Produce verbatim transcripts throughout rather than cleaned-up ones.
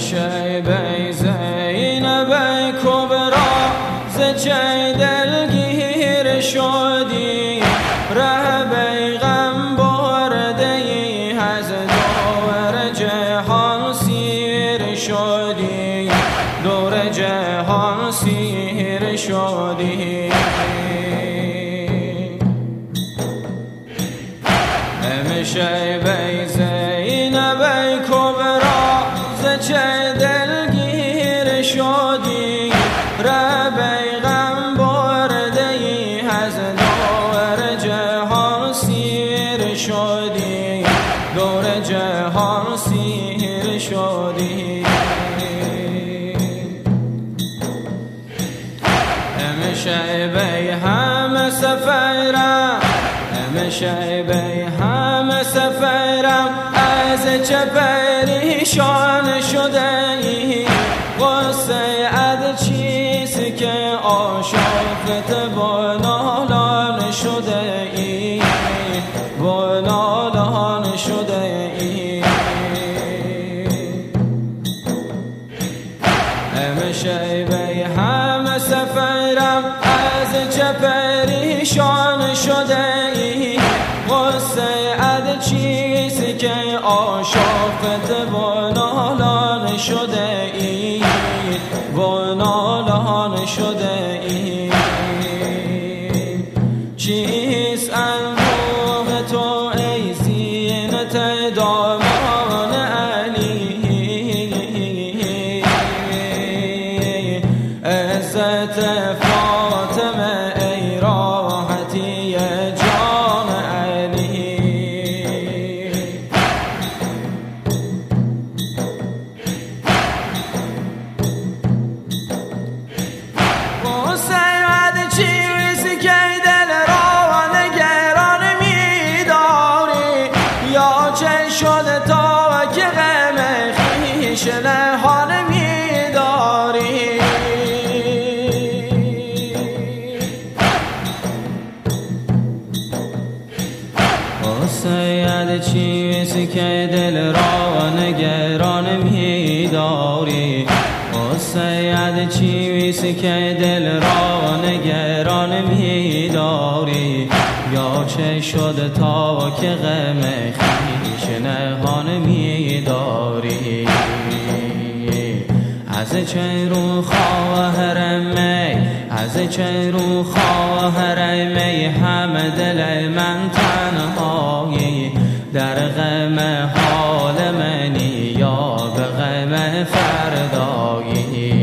شیبه زینب کبرا ز چه دلگیر شدی ره بیغم برده ای از دور جهان سیر شدی دور جهان سیر شدی شیبه زینب کبرا ز چه دلگیر شدی ره بیغم برده ای از دور جهان سیر شدی دور جهان سیر شدی ام شیبه همه سفرم ام شیبه همه سفرم از چه پریشان شده ای قصه عد چیزی که آشفت با نالان شده ای با نالان شده ای ام شیبه همه سفرم از چه پریشان شده ای قصه عد چیزی که آشفت با نالان شده ای با نالان شده ای چیست اندوه تو ای زینت دامان علی عزت فاطمه ای راحتی جان علی حسین چیزی که دل را نگران می‌داری یا چه شده تا که غم خویش نهان می‌داری سید چیزی که دل را نگران می‌داری سید چیزی که دل را نگران می‌داری یا چه شد تا که غم خویش نهان می‌داری از چه رو خواهر می از چه رو خواهر می همه دل من تنهایی در غم حال منی یا به غم فردایی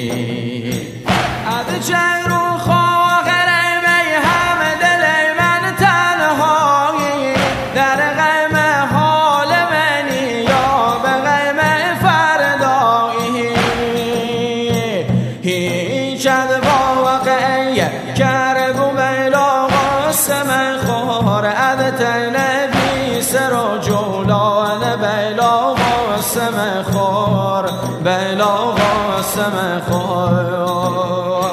از چه رو خواهر می همه دل من تنهایی در غم حال منی یا به غم فردایی هیچ ادوا واقعیه کرب و میلا قسم خور عدت نبی سر و جولان بیلا قسم خور بیلا قسم خور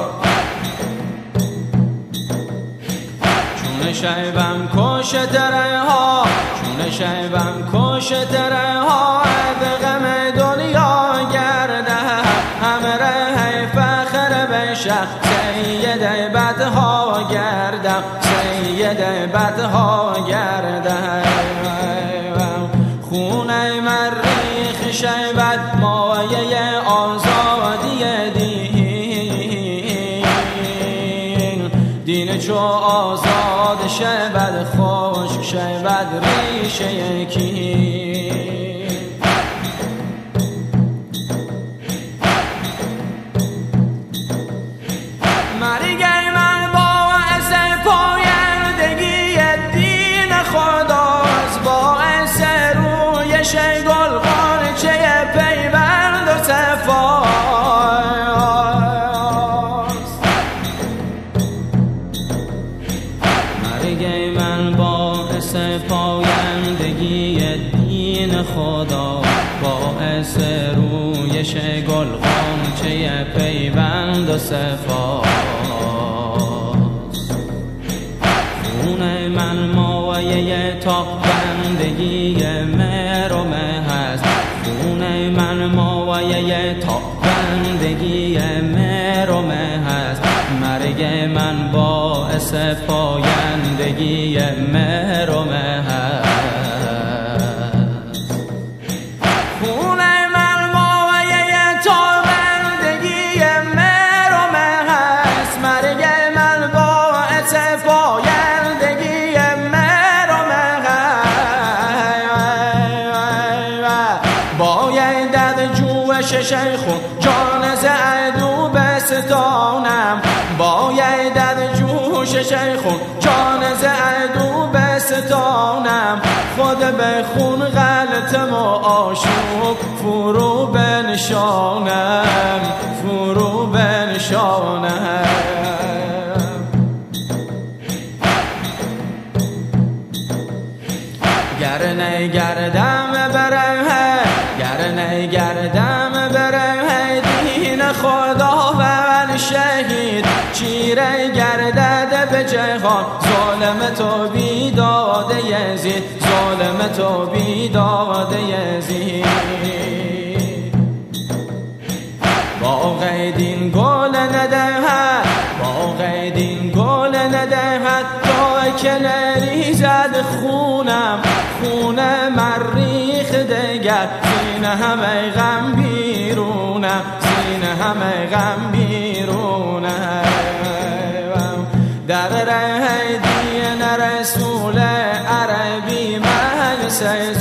چون شیبم کش تره ها چون شیبم کش تره ها به غم دنیا گرده همره فخر بشخ سید بدها گردم سید بدها گردم خونه مریخ شیبت مایه آزادی دین دین چو آزاد شیبت خوش شیبت ریشه یکی شیگل قانچه پیوند و صفاست مرگ من باعث پایندگی دین خدا باعث روی شیگل قانچه پیوند و صفاست خون من مایه تا بندگی مهر و مه هست خون من مایه مایه تا بندگی مهر و مه هست. مرگ من باعث پایندگی مهر و مه هست. خون من مایه تا بندگی مهر و مه هست. مرگ من باعث پایندگی مهر و مه هست. باید در جوش شیخون جان زعدو بستانم. باید در جوش شیخون جان زعدو بستانم. خود به خون غلطم و آشوب فرو بنشانم، فرو بنشانم. گر نگردم بره، گر نگردم بره دین خدا و من شهید. چیره گردد به جهان ظالم تو بیداد یزید، ظالم تو بیداد یزید. باغ دین گل ندهد، باغ دین گل ندهد تا که نریزد خونم، خون مریخ دگر. سینه همه غم بیرونم، سینه همه غم بیرونم. در ره دین رسول عربی من